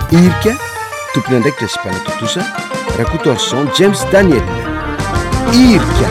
irika tompony andraikitra sy mpanatotosa rakotorson James Daniel irika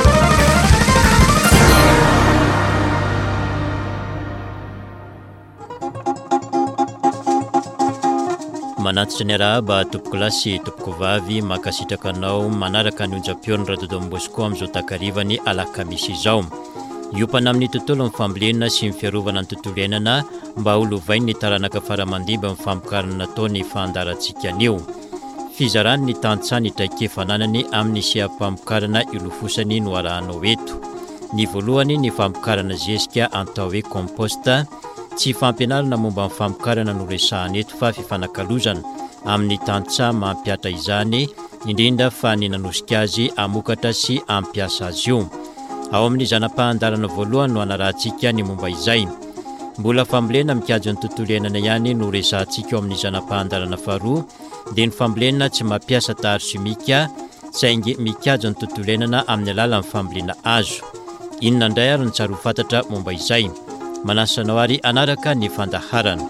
manatitra ny arahaba tompoko lasy tompoko vavy makasitraka anao manaraka ny onjam-pioriny radodom-bosco amin'izao takarivany alakamisy izao iopana amin'ny tontolo mifambolena sy mifiarovana ny tontolo iainana mba holovainy ny taranaka faramandimba mifampikarana nataony fandarantsika anio fizarany ny tantsany traikefananany amin'ny siampampikarana ilofosany no arahanao eto ny voalohany ny fampikarana zezika antao hoe composta tsy fampianarana momba ny fampikarana no resahana eto fa fifanakalozana amin'ny tantsa mampiatra izany indrindra fa ny nanosika azy amokatra sy ampiasa azy io ao amin'ny zanam-pahandarana voalohany no anarahantsika ny momba izay mbola fambolena mikajy ny tontolo iainana ihany no resahantsika eo amin'ny zanam-pahandarana faharoa dia ny fambolena tsy mampiasa tary simika saingy mikajy ny tontolo iainana amin'ny alalan'ny fambolena azo inona indray ary ny tsaro fantatra momba izay manasanao ary anaraka ny fandaharana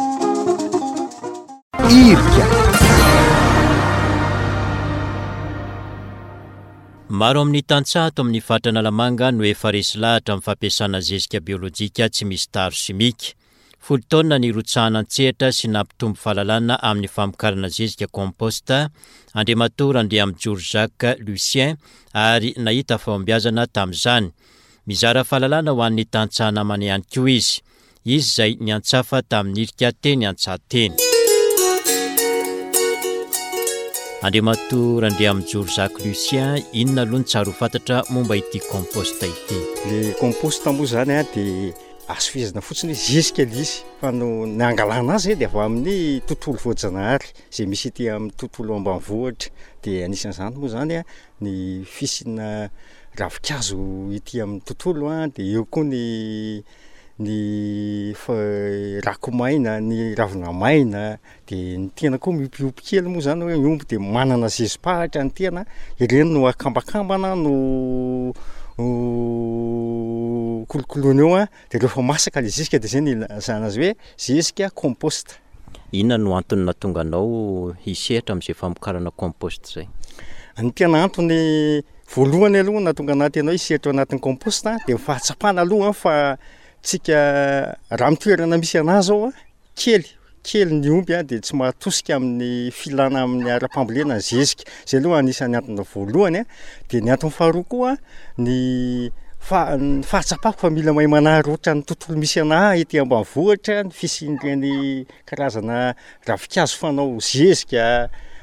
irika maro amin'ny tantsaha ato amin'ny fatrana lamanga no efa resy lahatra amin'ny fampiasana zezika biolojika tsy misy taro simika folo taona ny rotsahana an-tsehatra sy nampitombo fahalalana amin'ny fampikarana zezika composta andriamatora andrea amin'ny George Jacques Lucien ary nahita fahombiazana tamin'izany mizara fahalalana ho an'ny tantsaha namana ihany koa izy izay niantsafa tamin'ny irika teny antsahateny andriamatora andrea amin'ny George Jacques Lucien inona aloha ny tsaro fantatra momba ity composta ity le composta moa zany dia asofizana fotsiny zezika izy fa no ny angalana azy dia avy amin'ny tontolo voajanahary izay misy ity amin'ny tontolo ambanivohitra dia anisan'izany moa zany ny fisina ravikazo ity amin'ny tontolo dia eo koa ny rakomaina ny ravina maina dia ny tena koa miompiompy kely moa zany hoe miomby dia manana zezim-pahatra ny tena ireny no akambakambana no kolokoloana eo dia rehefa masaka le zezika dia zay ny ilazana azy hoe zezika composta inona no antony natonga anao hisehatra amin'izay fampikarana composta zay ny tena antony voalohany aloha natonga anaty ianao hisehatra anatin'ny composta dia fahatsapana aloha fa tsika raha mitoerana misy anazy ao kely ny omby dia tsy mahatosika amin'ny filana amin'ny ara-pambolena ny zezika zay aloha anisan'ny antony voalohany dia ny antony faharoa koa ny fahatsapako fa mila mahay manahary ohatra ny tontolo misy anahy ety ambanivohitra ny fisian'ireny karazana ravikazo fanao zezika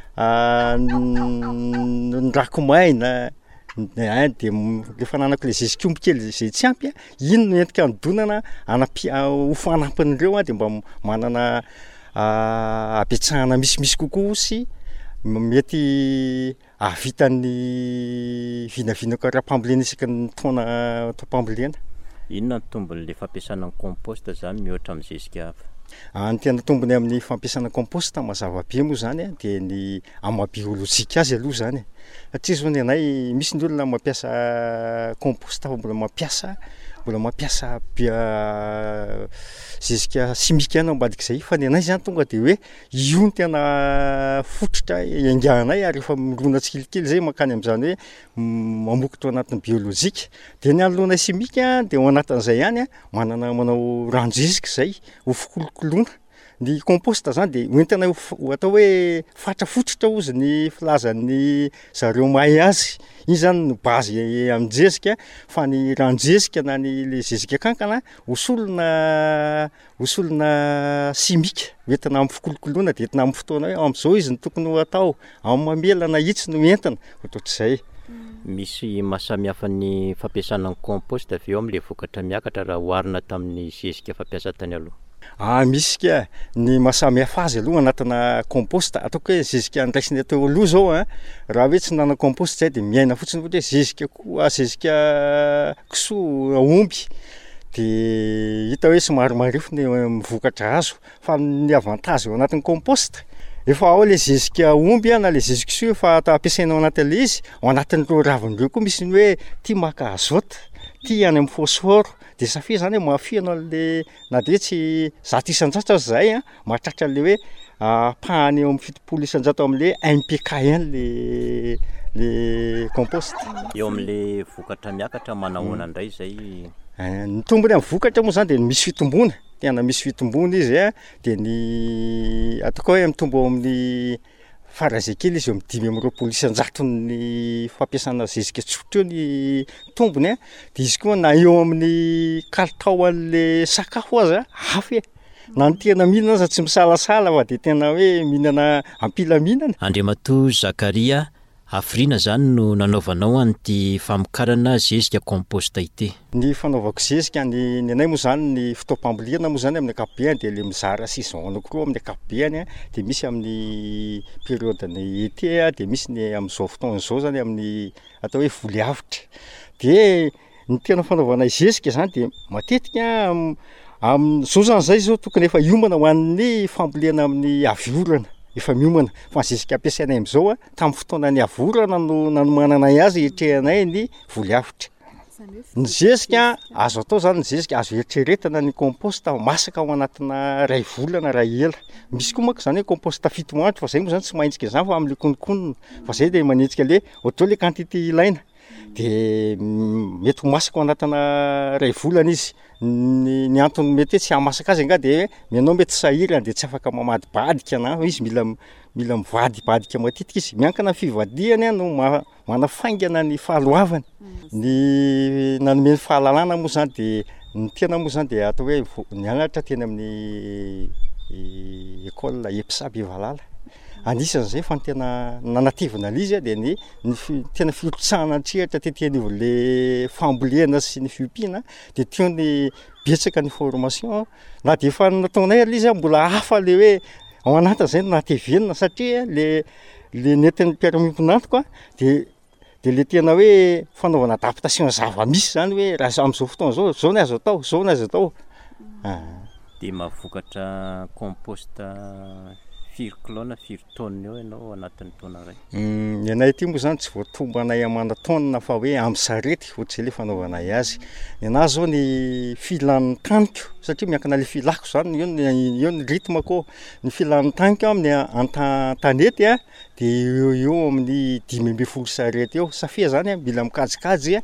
ny rakomaina dia rehefa nanako le zezik'omby kely zay tsy ampy ino no entika anodonana ho fanampin'ireo dia mba manana abetsahana misimisy kokoa sy mety ahavitan'ny vinavinako ara-pambolena isaky ny taona pambolena inona ny tombon'le fampiasana ny composta zany mihoatra amin'ny zezika hafa ny tena tombony amin'ny fampiasana composta mazava be moa zany dia ny amabiolojika azy aloha zany satria zao ny anay misy ny olona mampiasa composta fa mbola mampiasa zezika simika ihany ambadik'izay fa ny anay zany tonga dia hoe io ny tena fototra iangahanay ary rehefa milona tsikilikely zay mankany amin'izany hoe mamokotra ao anatin'ny biolojika dia ny anoloanay simika dia ao anatin'izay ihany manao ranojezika zay ho fikolokoloana ny composta zany dia hoentina atao hoe fatra fototra ozy ny filazan'ny zareo mahay azy iny zany no bazy amin'ny-jezika fa ny ranojezika na le zezika kankana hosolona simika hoentina amin'ny fikolokoloana dia entina amin'ny fotoana hoe amin'izao izy ny tokony ho atao amin'ny mamelana itsy no entina ohatrohatr'izay misy mahasamihafa ny fampiasana ny composta avy eo amin'le vokatra miakatra raha oharina tamin'ny zezika fampiasa tany aloha misy ka ny mahasamihafa azy aloha anatina composta ataoko hoe zezika andraisiny atao aloha zao raha hoe tsy nana composta zay dia miaina fotsiny ohatra hoe zezika kisoa aomby dia hita hoe somary marifo ny mivokatra azo fa ny avantage ao anatin'ny composta efa ao le zezika omby na le zezika kisoa efa ampiasainao anatin'le izy ao anatin'ireo ravin'ireo koa misy ny hoe tia maka azote tia any amin'ny phosphore de safia zany hoe mafianao le na de tsy zato isan-jato azy zay a mahatratra le hoe pahany eo amin'ny fitopolo isan-jato am'le MPK1 le compost eo am'le vokatra miakatra manahoana indray zay ny tombony amin'ny vokatra moa zany de misy fitombona tena misy fitombona izy a de ny ataoko hoe mitombo ao amin'ny farazay kely izy eo amin'ny 5 isan-jato ny fampiasana zezika tsotra eo ny tombony a de izy koa na eo amin'ny kalitao an'le sakafo azy a hafa na ny tena mihinana za tsy misalasala fa de tena hoe mihinana ampila mihinana. Andriamatoa Zakaria Afrina zany no nanaovanao an'ity famokarana zezika compost ity. Ny fanaovako zezika ny anay moa zany ny fotoam-pambolena moa zany amin'ny ankapobeny de le mizara saison anankiroa amin'ny ankapobeny de misy amin'ny période-ny été de misy ny amin'izao fotoana izao zany amin'ny atao hoe voliavitra. De ny tena fanaovana zezika zany de matetika zao zany zay zao tokony efa hiomana ho an'ny fambolena amin'ny aviorana efa miomana fa zezika ampiasainay am'izao a tamin'ny fotoana ny avorana no nanomananay azy etrehanay ny voliavitra. Ny zezika azo atao zany ny zezika azo eritreretana ny compost masaka ao anatina 2 volana raha ela. Misy koa manko zany hoe compost fito andro fa zay moa zany tsy maintsika zany fa am'le konokonona fa zay de manenjika le ohatry le quantité ilaina de mety ho masaka ao anatina 2 volana izy. Ny antony mety tsy hamasaka azy anga de menao mety sahirana de tsy afaka mamadibadika na izy mila mivadibadika matetika izy miankana fivadihany no manafaingana ny fahaloavany ny nanome fahalalana moa zany de ny tena moa zany de atao hoe nianatra teny amin'ny école EPSA Bevalala anisan'izay fa ny tena nanatevina lizy de ny tena firotsahana antrehatra tetenivo-le fambolena sy ny fiompiana de teo ny betsaka ny formation na de efa nataonay lizy mbola hafa le hoe ao anatin'izay natevenina satria le nentin'ny mpiara-miompinantoko de le tena hoe fanaovana adaptation zava-misy zany hoe raha am'izao fotoana zao ny azo atao zao ny azo atao de mavokatra compost firy kilao na firy tonne eo ianao anatin'ny taona ray. Ny anay ity moa zany tsy voatombo anay amana tonne fa hoe amin'ny sarety ohatr'izay le fanaovanay azy. Ny anazy zao ny filan'ny taniko satria miankina le filako zany eo ny rythme-ko ny filan'ny taniko amin'ny antanety a de eo amin'ny 5 sarety eo safia zany mila mikajikajy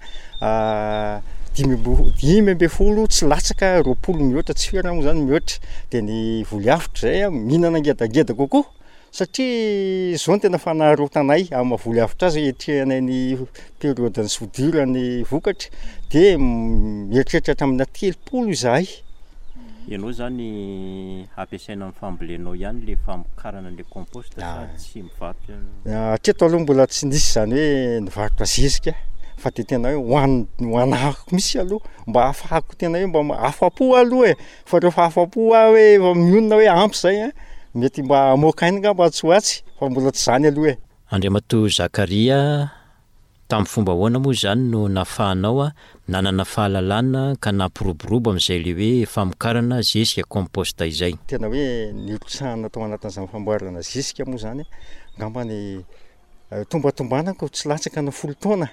5 tsy latsaka 20 mihoatra tsy fiarana moa zany mihoatra de ny voliavitra zay mihinana ngedangeda kokoa satria zao ny tena fanaharotanay amin'ny voliavitra azy etrehanay ny période-ny soudure-ny vokatra de mieritreritra amin'ny 30 izahay. Ianao zany ampiasaina amin'ny fambolenao ihany le famokarana le compost sa tsy mivarotra? Hatreto aloha mbola tsy nisy zany hoe nivarotra zezika fa de tena hoe hoanahako misy aloha mba afahako tena hoe mba afapo aloha fa rehefa afapo hoe mionona hoe ampy zay mety mba mokaina ngamba atsoatsy fa mbola tsy zany aloha Andriamatoa Zakaria tamin'ny fomba ahoana moa zany no nafahanao nanana fahalalana ka nampiroborobo amin'izay le hoe famokarana zezika compost izay. Tena hoe nirotsahana tao anatin'izany famboarana zezika moa zany ngamba ny tombatombanako tsy latsaka na 10 taona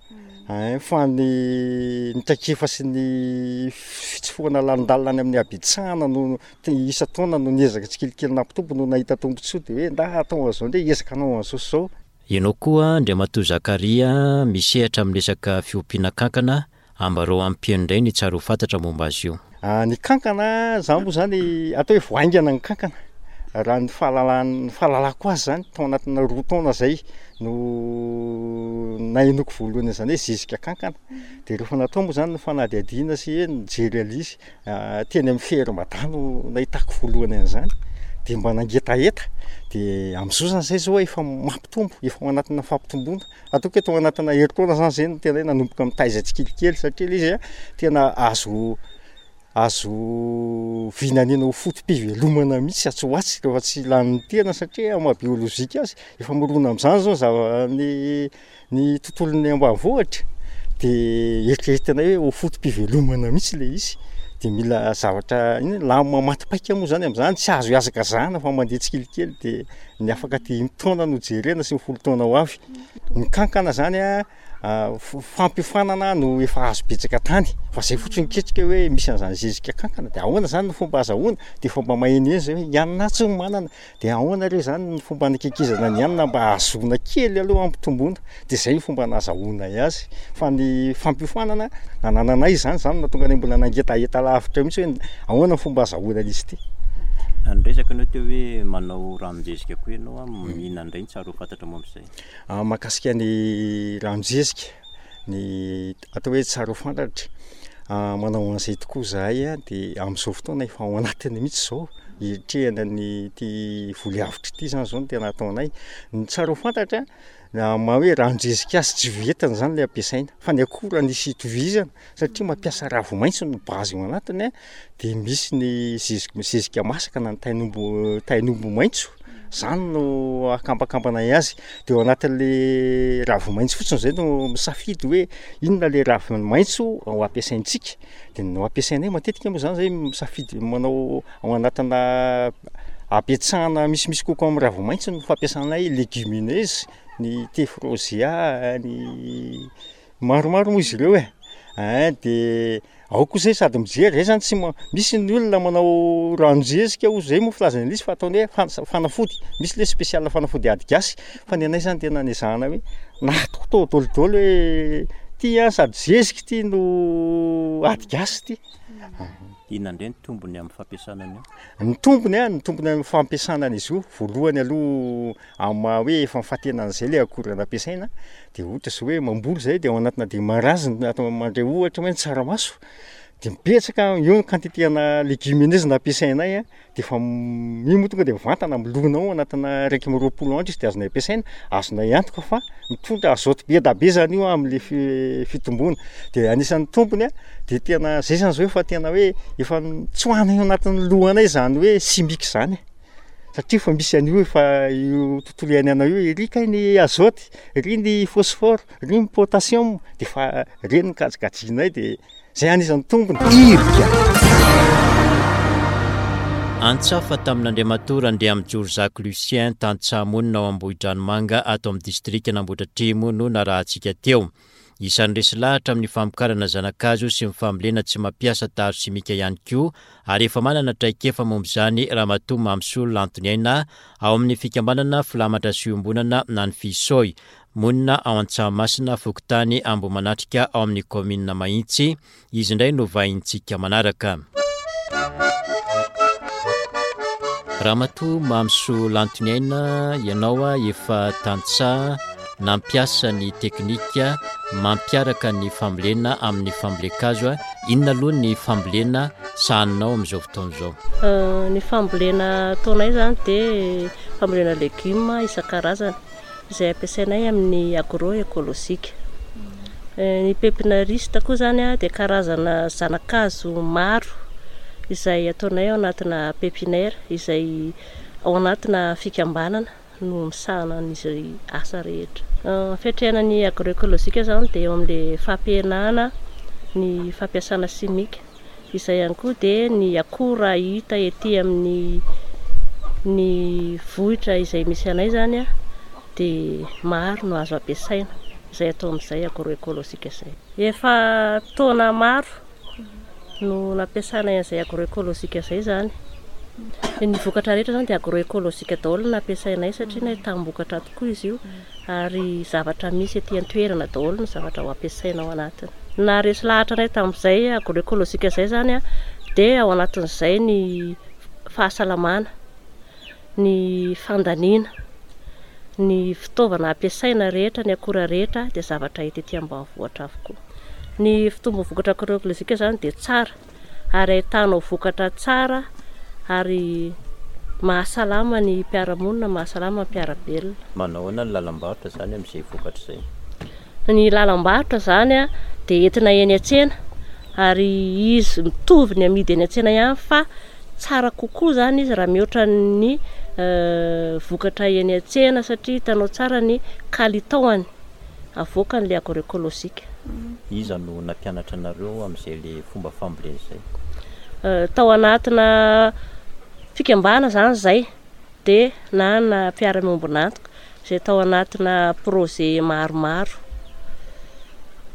fa ny traikefa sy ny fitsofoana landalany amin'ny abetsahana no isa taona no niezaka tsikelikely nampitombo no nahita tombontsoa de hoe nda atao an'izao ndray ezaka anao an'izao zao. Ianao koa Andriamatoa Zakaria misehatra amin'ny resaka fiompiana kankana ambarao ampiany indray ny tsara ho fantatra momba azy io. Ny kankana zany moa zany atao hoe voaingana ny kankana raha ny fahalalako azy zany tao anatina 2 taona zay no nainoko voalohany zany hoe zezika kankana de rehefa natao moa zany ny fanadihadiana sy nijery alizy teny amin'ny Feherim-badano nahitako voalohany an'izany de mba nangetaeta de am'izao zany zay zao efa mampitombo efa ao anatina fampitomboana ataoko hoe tao anatina herintaona zany zay tena hoe nanomboka mitaiza tsikelikely satria izy tena azo vinanena ho fotom-pivelomana mihitsy atsoatsy rehefa tsy lan'ny tena satria amin'ny biôlôjika azy efa mirona amin'izany zao ny tontolon'ny ambanivohitra de eritreretina hoe ho fotom-pivelomana mihitsy le izy de mila zavatra lama matipaika moa zany amin'izany tsy azo iazakazahana fa mandeha tsikelikely de ny afaka 10 taona no jerena sy ny 10 taona ho avy. Ny kankana zany fampifanana no efa azo betsaka tany fa zay fotsiny ketrika hoe misy an'izany zezika kankana de ahoana zany ny fomba azahoana de fomba maheny eny zay hoe ianona tsy no manana de ahoana reo zany ny fomba nikikizana ny ianona mba ahazoana kely aloha ampitomboana de zay ny fomba nazahoana azy fa ny fampifanana nanananay zany natonga ny mbola nangetaeta lavitra mihitsy hoe ahoana ny fomba azahoana izy ty. Resaka anao teo hoe manao ranonjezika koa ianao mihinana indray tsara ho fantatra mo amin'izay. Mahakasika ny ranonjezika ny atao hoe tsara ho fantatra manao an'izay tokoa zahay de amin'izao fotoana efa ao anatiny mihitsy zao hitrehana ny ty voly avitra ty zany zao no tena ataonay ny tsara ho fantatra ma hoe ranonjezika azy tsy vetana zany le ampiasaina fa ny akora nisy itovizana satria mampiasa ravo-maitso ny bazy ao anatiny de misy ny zezika masaka na ny tainombo maitso zany no akampakampana azy de ao anatin'le ravo-maitso fotsiny zay no misafidy hoe inona le ravo-maitso ao ampiasaintsika de no ampiasainay matetika moa zany zay misafidy manao ao anatina apetsahana misimisy kokoa amin'ny ravo-maitso no fampiasanay légumineuse ny tefrozia ny maromaro moa izy ireo de ao koa zay sady mijery zay zany tsy misy ny olona manao ranonjezika o zay moa filazana izy fa ataony hoe fanafody misy le spécial fanafody ady gasy fa ny anay zany tena nezahana hoe natao dôlodôly hoe ty sady zezika ty no ady gasy ty. Inona indray ny tombony amin'ny fampiasana an'io? Ny tombony amin'ny fampiasana an'izy io voalohany aloha ama hoe efa mifatena an'izay le akora nampiasaina de ohatra zao hoe mamboly zay de ao anatina de maraziny atao mandray ohatra hoe tsaramaso de mipetsaka eo ny quantité ana légumineuse nampiasainay de fa io tonga de mivantana milona ao anatina 120 andro izy de azonay ampiasaina azonay antoka fa mitondra azote be da be zany io amin'le fitomboana de anisan'ny tombony de tena zay zany zao efa tena hoe efa tsoahana eo anatin'ny lohanay zany hoe simika zany satria fa misy an'io efa io tontolo iainana io erika ny azote ry ny phosphore ry ny potassium de fa reny ny kajikajinay de zay anisan'ny tombony. Irika Antsafa tamin'Andriamatora andeha amin'ny Jory Jacques Lucien tantsamonina ao Ambohidranomanga ato amin'ny distrikta Nambohidratrimo no narahantsika teo. Isan'ny resy lahatra amin'ny famokarana zanakazo sy mifambolena tsy mampiasa taro simika ihany koa ary efa manana traikefa momba izany Ramatoa Mamsolo Lantoniaina ao amin'ny fikambanana Filamatra sy Fiombonana na ny Fisoy monina ao Antsahamasina Fokotany Ambomanatrika ao amin'ny commune Mahitsy. Izy indray no vahintsika manaraka. Ramatoa Mamsolo Lantoniaina, ianao efa tantsaha nampiasa ny teknika mampiaraka ny fambolena amin'ny fambolekazo. Inona aloha ny fambolena sahaninao amin'izao fotoana izao? Ny fambolena ataonay zany de fambolena légumes isan-karazany izay ampiasainay amin'ny agroécologique. Ny pépinariste koa zany de karazana zanakazo maro izay ataonay ao anatina pépinière izay ao anatina fikambanana no misahana an'izy asa rehetra. Fiatrehana ny agroécologique zany de eo amin'le fampihenana ny fampiasana simika izay ihany koa de ny akora hita ety amin'ny ny vohitra izay misy anay zany de maro no azo ampiasaina izay atao amin'izay agroécologique zay. Efa taona maro no nampiasanay an'izay agroécologique zay zany. Ny vokatra rehetra zany de agroécologique daholo no nampiasainay satria na tambokatra tokoa izy io ary zavatra misy ety an-toerana daholo ny zavatra ho ampiasaina ao anatiny. Na resy lahatra anay tamin'izay agroécologique zay zany de ao anatin'izay ny fahasalamana, ny fandaniana, ny fitaovana ampiasaina rehetra, ny akora rehetra de zavatra hita ety ambanivohitra avokoa. Ny fitombo vokatra agroécologique zany de tsara ary ahitanao vokatra tsara ary mahasalama ny mpiaramonina, mahasalama ny mpiarabelona. Manahoana ny lalam-barotra zany amin'izay vokatra izay? Ny lalam-barotra zany de entina eny an-tsena ary izy mitovy ny amidy eny an-tsena ihany fa tsara kokoa zany izy raha mihoatra ny vokatra eny an-tsena satria hitanao tsara ny kalitaony avoaka n'le agroécologique. Iza no nampianatra anareo amin'izay le fomba fambolena izay? Tao anatina fikambana zany zay de na mpiara-miombonantoka zay tao anatina projet maromaro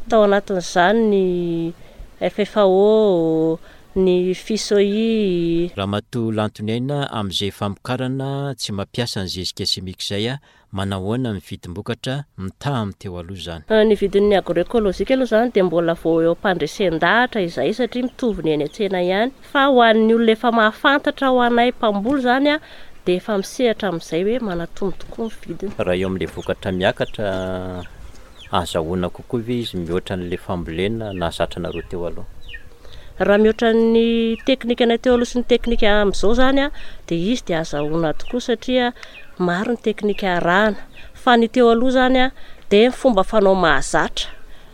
tao anatin'izany ny FFAO, ny FISOI. Raha matoa lantonaina amin'izay famokarana tsy mampiasa ny zezika simika izay manahoana ny vidim-bokatra mitaha amin'ny teo aloha zany. Ny vidin'ny agroekôlôjika aloha zany dia mbola vao eo am-pandresen-dahatra izay satria mitovy ny eny an-tsena ihany. Fa ho an'ny olona efa mahafantatra ho anay mpamboly zany dia efa misehatra amin'izay hoe manatombo tokoa ny vidiny. Raha eo amin'ilay vokatra miakatra azahoana kokoa ve izy mihoatra n'ilay fambolena na zatrana roa teo aloha? Raha mihoatra ny teknika anay teo aloha sy ny teknika amin'izao zany dia izy dia azahoana tokoa satria maro ny teknika arahana. Fa ny teo aloha zany dia fomba fanao mahazatra.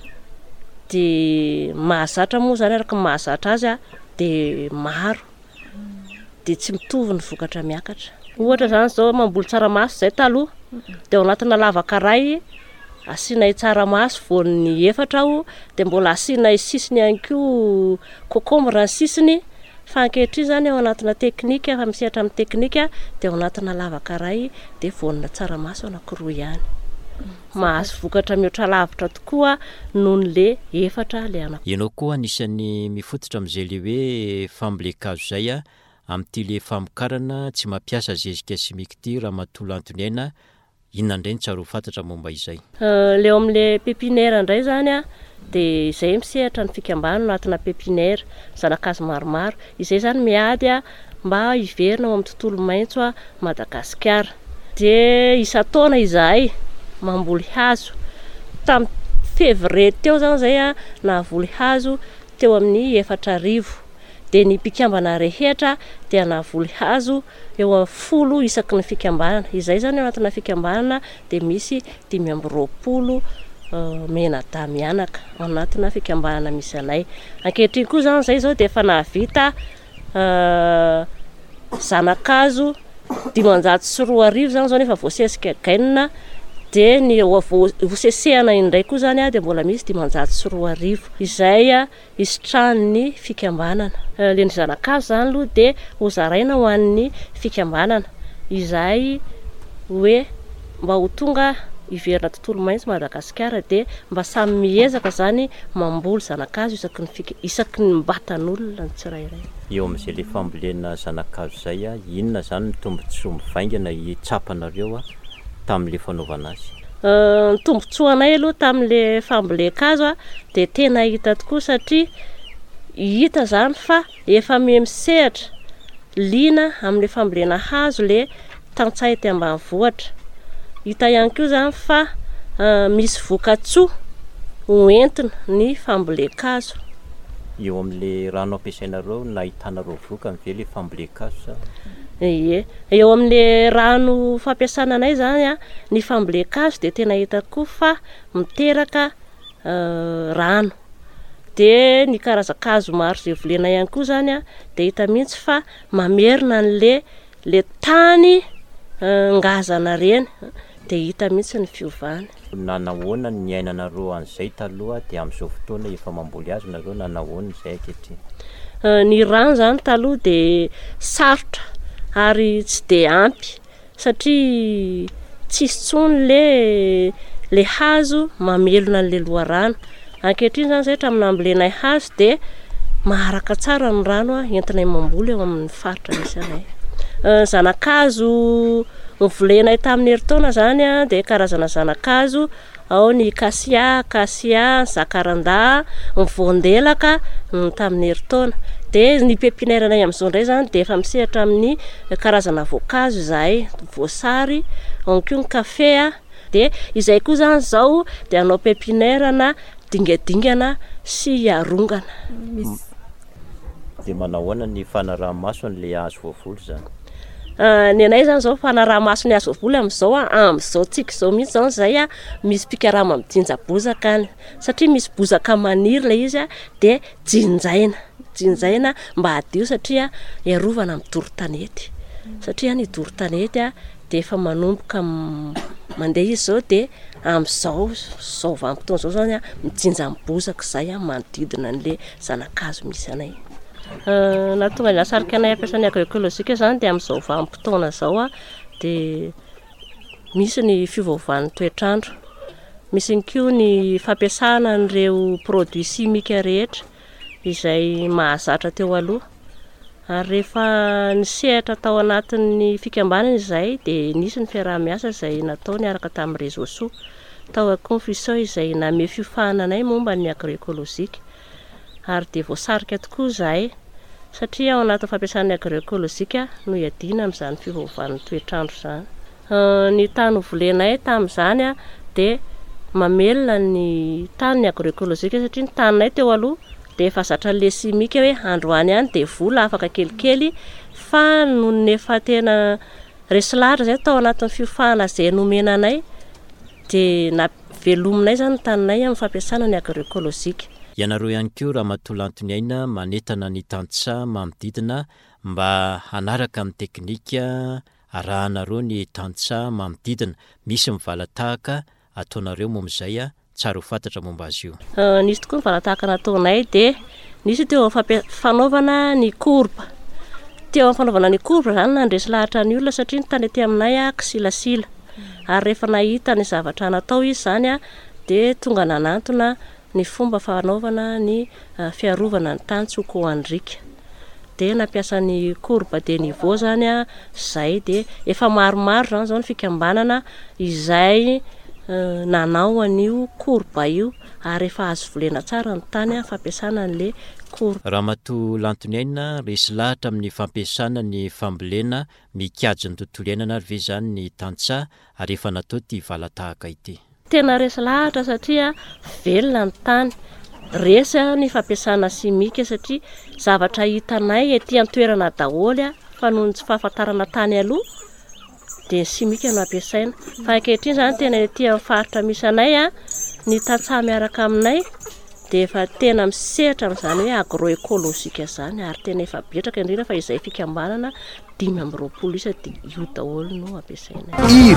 Dia mahazatra moa zany araka ny mahazatra azy dia maro. Dia tsy mitovy ny vokatra miakatra. Ohatra zany zao mamboly tsaramaso zay taloha dia ao anatina lavaka ray asinay tsaramaso voan'ny 4 aho dia mbola asinay sisiny ihany koa kokombra ny sisiny. Fa ankehitriny zany ao anatina teknika, fa misehatra amin'ny teknika dia ao anatina lavaka ray dia voanina tsaramaso anankiroa ihany. Mahazo vokatra mihoatra lavitra tokoa noho n'le 4 le anako. Ianao koa anisan'ny mifototra amin'izay le hoe fambolekazo zay amin'ity le famokarana tsy mampiasa zezika simika ity raha matoa lantonaina. Inona indray ny tsaro fantatra momba izay? Leo amin'le pépinière indray zany dia izay misehatra ny fikambanana anatina pépinière, zanakazo maromaro. Izay zany miady mba hiverina ao amin'ny tontolo maitso Madagasikara. Dia isa-taona izahay mamboly hazo. Tamin'ny février teo zany zay nahavoly hazo teo amin'ny 4,000. Dia ny mpikambana rehetra dia nahavoly hazo eo amin'ny 10 isaky ny fikambanana. Izay zany ao anatina fikambanana dia misy 520 menada mianaka ao anatina fikambanana misy anay. Ankehitriny koa zany zay zao dia efa nahavita zanakazo 504 zany zao nefa voasesika gainina. Dia ny voasesehana indray koa zany dia mbola misy 504. Izay isitrahan'ny fikambanana. Le ny zanakazo zany aloha dia hozaraina ho an'ny fikambanana. Izay hoe mba ho tonga hiverina tontolo maitso Madagasikara dia mba samy miezaka zany mamboly zanakazo isaky ny mbatan'olona ny tsirairay. Eo amin'izay le fambolena zanakazo zay inona zany ny tombotsoa mivaingana hitsapanareo tamin'le fanaovana azy? Ny tombotsoa anay aloha tamin'le fambolekazo dia tena hita tokoa satria hita zany fa efa misehatra liana amin'le fambolena hazo le tantsay ty ambanivohitra. Hita ihany koa zany fa misy vokatsoa hoentina ny fambolekazo. Eo amin'le rano ampiasainareo na hitanareo voka ve le fambolekazo? Ie, eo amin'le rano fampiasana anay zany ny fambolekazo dia tena hita koa fa miteraka rano. Dia ny karazan-kazo maro izay volena ihany koa zany dia hita mihitsy fa mamerina le tany ngazana reny dia hita mihitsy ny fiovany. Nanahoana ny ainanareo an'izay taloha dia amin'izao fotoana efa mamboly azy nareo nanahoana izay ankehitriny? Ny rano zany taloha dia sarotra ary tsy dia ampy satria tsisy tsony le hazo mamelona n'le loharano. Ankehitriny zany zay hatramin'ny ambolenay hazo dia maharaka tsara ny rano entinay mamboly eo amin'ny faritra misy anay. Zanakazo volenay tamin'ny herintaona zany dia karazana zanakazo ao ny kasia, zakaranda, ny voandelaka tamin'ny herintaona. Dia ny pépinière anay amin'izao indray zany dia efa misehatra amin'ny karazana voankazo izahay, voasary, ao koa ny kafe. Dia izay koa zany zao dia anao pépinière na dingadingana sy arongana. Dia manahoana ny fanaraha-maso an'le hazo voavoly zany? Ny anay zany zao fanaraha-maso ny hazo voavoly amin'izao tsika zao mihitsy zany zay misy pikarama midinja bozaka any satria misy bozaka maniry le izy dia jinjaina mba hadio satria iarovana amin'ny doro-tanety. Satria ny doro-tanety dia efa manomboka mandeha izy zao dia amin'izao vanim-potoana zao zany mijinja amin'ny bozaka izay manodidina an'le zanakazo misy anay. Nahatonga lasarika anay ampiasan'ny agroekôlôjika zany dia amin'izao vanim-potoana zao dia misy ny fiovaovan'ny toetrandro. misy ny koa ny fampiasana n'ireo produit simika rehetra izay mahazatra teo aloha. Ary rehefa nisehatra tao anatin'ny fikambanana izay dia nisy ny fiaraha-miasa izay natao niaraka tamin'ny réseau soa tao confusion izay name fiofananay momba ny agroécologique. Ary dia voasarika tokoa izahay satria ao anatin'ny fampiasana agroécologique no iadina amin'izany fiovaovan'ny toetrandro izany. Ny tany volenay tamin'izany dia mamelona ny tany agroécologique satria ny taninay teo aloha dia efa zatra le simika hoe androany ihany dia vola afaka kelikely fa no nefa tena resy lahatra izay tao anatin'ny fiofahana izay nomenanay dia navelominay izany ny taninay amin'ny fampiasana ny agroécologique. Ianareo ihany koa raha matola antony aina manetana ny tantsa manodidina mba hanaraka amin'ny teknika arahanareo ny tantsa manodidina misy mivalatahaka ataonareo mom'izay tsara ho fantatra momba azy io. Nisy tokoa mivalatahaka nataonay dia nisy teo fanaovana ny courbe. Teo fanaovana ny courbe izany nandresy lahatra ny olona satria ny tany ety aminay kisilasila. Ary rehefa nahita ny zavatra natao izy izany dia tonga nanantona ny fomba fanaovana ny fiarovana ny tany tsy ho koandrika. Dia nampiasa ny courbe de niveau izany izay dia efa maromaro izany izao ny fikambanana izay nanao an'io courbe io ary efa azo volena tsara ny tany fampiasana an'le courbe. Raha matoa lantony aina resy lahatra amin'ny fampiasana ny fambolena mikajy ny tontolo iainana ary ve izany ny tantsa ary efa natao ty valatahaka ity. Tena resy lahatra satria velona ny tany. Resy ny fampiasana simika satria zavatra hitanay ety an-toerana daholo fa noho tsy fahafantarana tany aloha dia simika no ampiasaina. Fa ankehitriny izany tena ety amin'ny faritra misy anay ny tantsaha miaraka aminay dia efa tena misehatra amin'izany hoe agroécologique izany ary tena efa betraka indrindra fa izay fikambanana 520 isa dia io daholo no ampiasaina.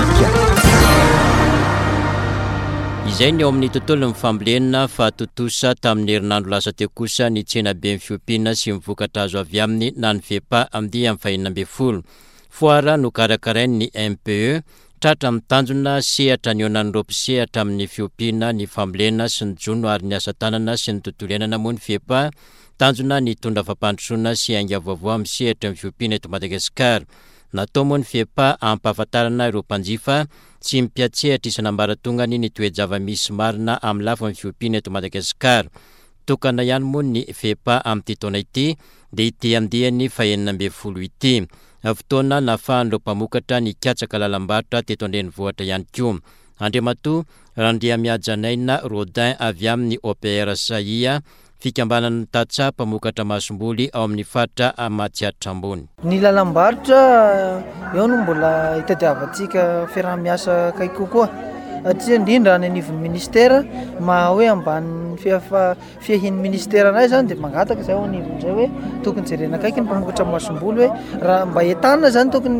Izay ny ao amin'ny tontolo ny fambolena fa totosa tamin'ny herinandro lasa teo kosa ny tsena be fiompiana sy mivokatra azo avy aminy na ny vepa amin'ny fahinana ambin'ny folo. Foara no karakarain'ny MPE tratra mitanjona sehatra ny onan'ny sehatra amin'ny fiompiana ny fambolena sy ny jono ary ny asa tanana sy ny tontolo iainana moa ny vepa tanjona ny tondra fampandrosoana sy ainga vaovao amin'ny sehatra ny fiompiana eto Madagasikara. Natao moa ny vepa ampahafantarana ireo mpanjifa tsy mipiatsehatra isan'ambaratongany ny toe-java-misy marina amin'ny lafa ny fiompiana eto Madagasikara. Tokana ihany moa ny vepa amin'ity taona ity dia ity andehany fahenina ambin'ny folo ity. Fotoana nahafahan'ireo mpamokatra ny katsaka lalam-barotra teto an-drenivohitra ihany koa. Andriamatoa Randria Miajanaina Rodin avy amin'ny OPR Saia fikambanana tantsaha mpamokatra masomboly ao amin'ny faritra Matsiatra ambony. Ny lalam-barotra eo no mbola hitadiavantsika fiaraha-miasa kaiky kokoa. Atria indrindra any anivon'ny ministera ma hoe ambany fiahin'ny ministera anay zany dia mangataka izay ao anivony izay hoe tokony jerena kaiky ny mpamokatra masomboly hoe raha mba entanina zany tokony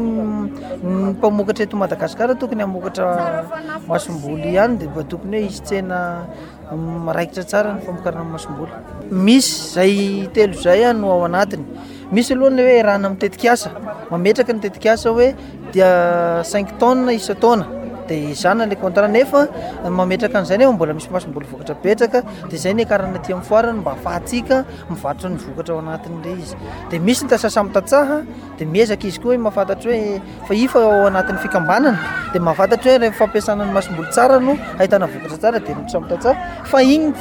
ny mpamokatra eto Madagasikara tokony hamokatra masomboly ihany dia mba tokony hoe izy tsena maraikitra tsara ny famokarana masomboly. Misy zay telo zay no ao anatiny. Misy aloha ny hoe rana mitetika asa, mametraka ny tetika asa hoe dia 5 tonnes isa taona. Dia izany le contrat nefa mametraka an'izay nefa mbola misy masomboly vokatra betsaka dia izay ny karana aty amin'ny foarany mba ahafahantsika mivarotra ny vokatra ao anatin'ilay izy. Dia misy ny tasasa mitantsaha dia miezaka izy koa hoe mahafantatra hoe fa ifa ao anatin'ny fikambanana dia mahafantatra hoe rehefa fampiasana ny masomboly tsara no ahitana vokatra tsara dia mitsa mitantsaha fa iny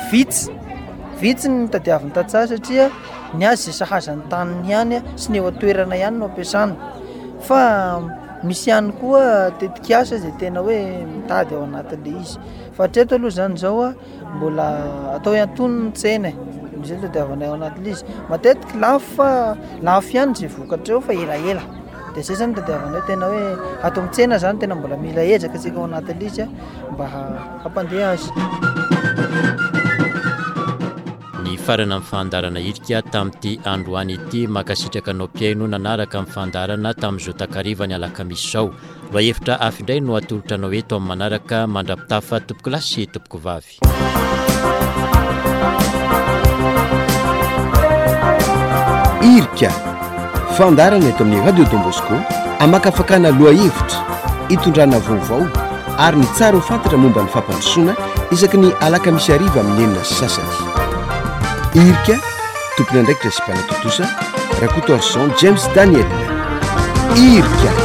vitsy ny tadiavin'ny tantsaha satria ny azy izay sahazan'ny taniny ihany sy ny eo atoerana ihany no ampiasana. Fa misy ihany koa tetika asa izay tena hoe mitady ao anatin'ilay izy. Fa hatreto aloha izany izao mbola atao iantony ny tsena izay tadiavanay ao anatin'ilay izy. Matetika lafo ihany izay vokatra eo fa elaela. Dia izay zany tadiavanay tena hoe ato amin'ny tsena zany tena mbola mila ezaka tsika ao anatin'ilay izy mba hampandeha azy. Ny farana amin'ny fandarana irika tamin'ity androany ity makasitraka anao mpiaino nanaraka amin'ny fandarana tamin'izao takarivany alakamisy izao. Lohahevitra hafa indray no atolotra anao eto amin'ny manaraka mandrapitafa tompoko lahy sy tompoko vavy. Irika fandarana eto amin'ny radio Don Bosco amakafakana lohahevitra hitondrana vaovao ary ny tsara ho fantatra momba ny fampandrosoana isaky ny alaka misy ariva amin'ny enina sy sasany. Irika tompony andraikitra sy mpanatotosa Rakoto Arson James Daniel. Irika